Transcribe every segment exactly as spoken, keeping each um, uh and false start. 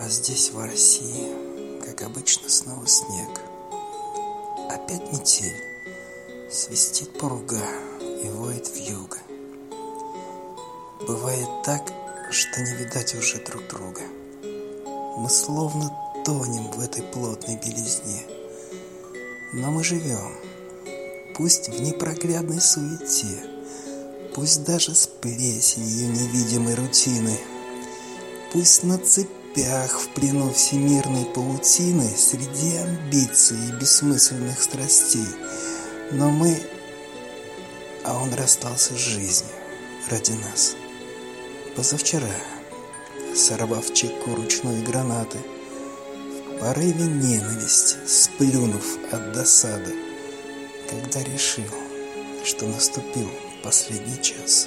А здесь, в России, как обычно, снова снег. Опять метель, свистит пуруга и воет вьюга. Бывает так, что не видать уже друг друга. Мы словно тонем в этой плотной белизне. Но мы живем, пусть в непроглядной суете, пусть даже с плесенью невидимой рутины, пусть на цепях в плену всемирной паутины, среди амбиций и бессмысленных страстей. Но мы... А он расстался с жизнью ради нас. Позавчера, сорвав чеку ручной гранаты, в порыве ненависти, сплюнув от досады, когда решил, что наступил последний час.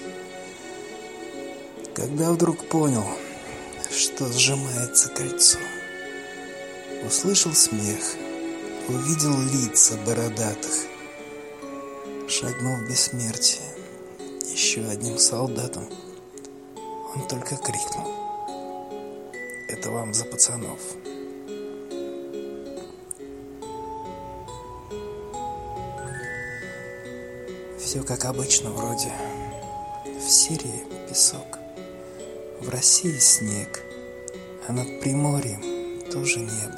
Когда вдруг понял, что сжимается кольцо, услышал смех, увидел лица бородатых, шагнув в бессмертие еще одним солдатом, он только крикнул: «Это вам за пацанов». Все как обычно вроде. В Сирии песок, в России снег, а над Приморьем тоже небо.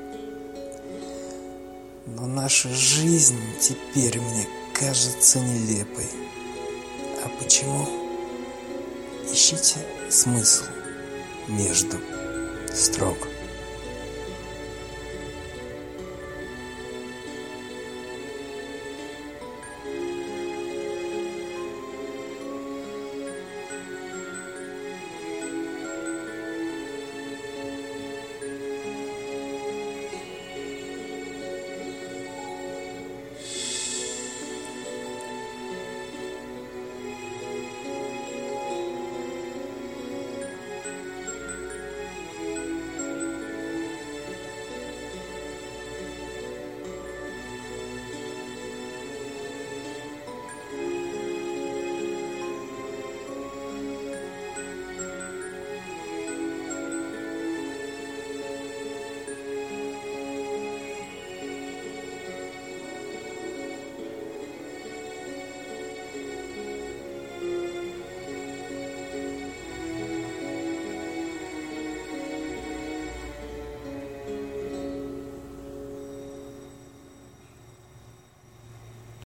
Но наша жизнь теперь мне кажется нелепой. А почему? Ищите смысл между строк.